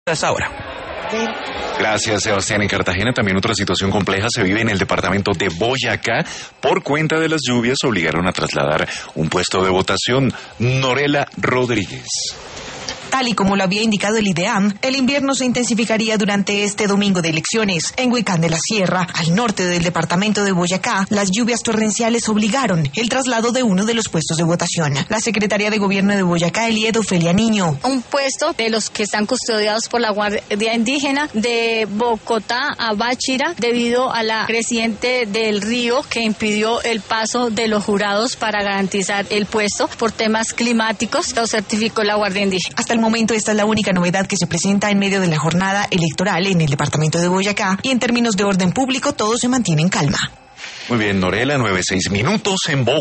hasta ahora. Gracias, Sebastián. En Cartagena también otra situación compleja se vive en el departamento de Boyacá. Por cuenta de las lluvias obligaron a trasladar un puesto de votación. Norela Rodríguez. Tal y como lo había indicado el IDEAM, el invierno se intensificaría durante este domingo de elecciones. En Huicán de la Sierra, al norte del departamento de Boyacá, las lluvias torrenciales obligaron el traslado de uno de los puestos de votación. La secretaria de Gobierno de Boyacá, Eliedo Ofelia Niño. Un puesto de los que están custodiados por la Guardia Indígena de Bogotá a Báchira, debido a la creciente del río que impidió el paso de los jurados para garantizar el puesto por temas climáticos, lo certificó la Guardia Indígena. Hasta el momento esta es la única novedad que se presenta en medio de la jornada electoral en el departamento de Boyacá, y en términos de orden público todo se mantiene en calma. Muy bien, Norela, 9:06 en Bogotá.